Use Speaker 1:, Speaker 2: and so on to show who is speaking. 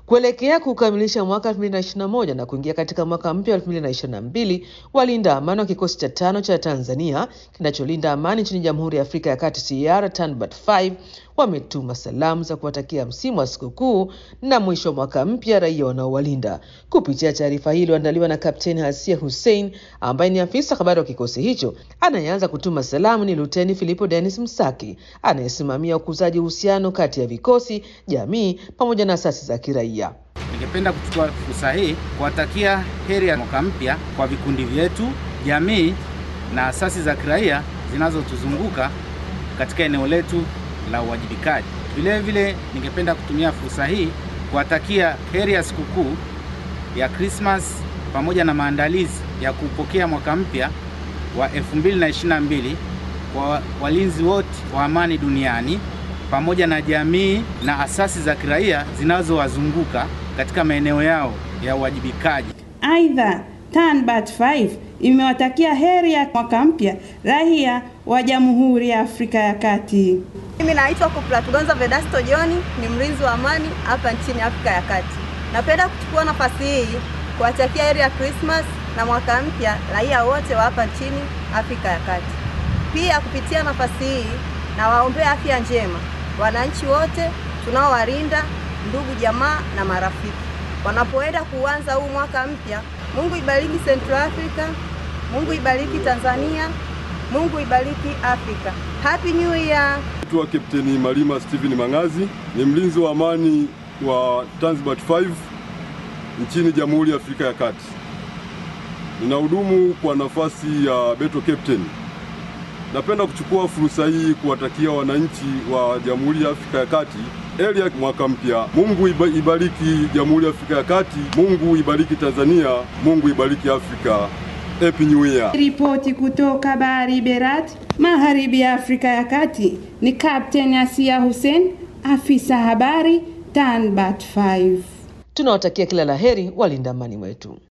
Speaker 1: Kuelekea kukamilisha mwaka 2021 na kuingia katika mwaka mpya 2022, walinda amani wa kikosi cha 5 cha Tanzania kinacholinda amani nchini Jamhuri ya Afrika ya Kati CR TANBAT 5 wametuma salamu za kuwatakia msimu wa sikukuu na mwisho wa mwaka mpya raia wanaowalinda. Kupitia taarifa hii iliyoandaliwa na Kapteni Hasia Hussein ambaye ni afisa habari wa kikosi hicho, anayeanza kutuma salamu ni Luteni Filipo Dennis Msaki anayesimamia ukuzaji uhusiano kati ya vikosi, jamii pamoja na asasi za kiraia.
Speaker 2: Ningependa kuchukua fursa hii kuwatakia heri ya mwaka mpya kwa vikundi vyetu, jamii na asasi za kiraia zinazotuzunguka katika eneo letu la uwajibikaji. Vile vile ningependa kutumia fursa hii kuwatakia heri ya sikukuu ya Christmas pamoja na maandalizi ya kupokea mwaka mpya wa 2022 kwa walinzi wote wa amani duniani pamoja na jamii na asasi za kiraia zinazowazunguka katika maeneo yao ya uwajibikaji.
Speaker 3: Aidha, TANBAT 5 imewatakia heri ya mwaka mpya raia wa Jamhuri ya Afrika ya Kati.
Speaker 4: Mimi naitwa Kuplatugonza Vedasto John, ni mlinzi wa amani hapa nchini Afrika ya Kati. Napenda kuchukua nafasi hii kuwatakia heri ya Christmas na mwaka mpya raia wote wa hapa nchini Afrika ya Kati. Pia kupitia nafasi hii na waombea afya njema wananchi wote tunaowalinda, ndugu jamaa na marafiki wanapoenda kuanza huu mwaka mpya. Mungu ibariki Central Africa, Mungu ibariki Tanzania, Mungu ibariki Afrika. Happy New Year.
Speaker 5: Naitwa Kapteni Malima Steven Mangazi, ni mlinzi wa amani wa TANBAT 5 nchini Jamhuri ya Afrika ya Kati. Ninahudumu kwa nafasi ya Battle Captain. Napenda kuchukua fursa hii kuwatakia wananchi wa Jamhuri ya Afrika ya Kati heri ya mwaka mpya. Mungu ibariki Jamhuri ya Afrika ya Kati, Mungu ibariki Tanzania, Mungu ibariki Afrika. Happy New Year.
Speaker 3: Ripoti kutoka Bahari Berat, Magharibi ya Afrika ya Kati, ni Kapteni Hasia Hussein, afisa habari TANBAT 5.
Speaker 1: Tunawatakia kila laheri walinda amani wetu.